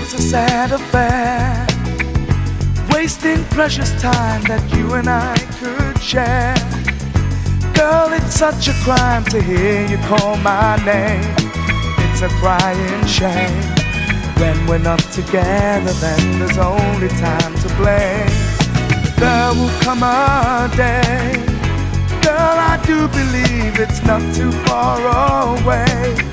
It's a sad affair, wasting precious time that you and I could share. Girl, it's such a crime to hear you call my name. It's a crying shame. When we're not together, then there's only time to blame. There will come a day, girl, I do believe it's not too far away,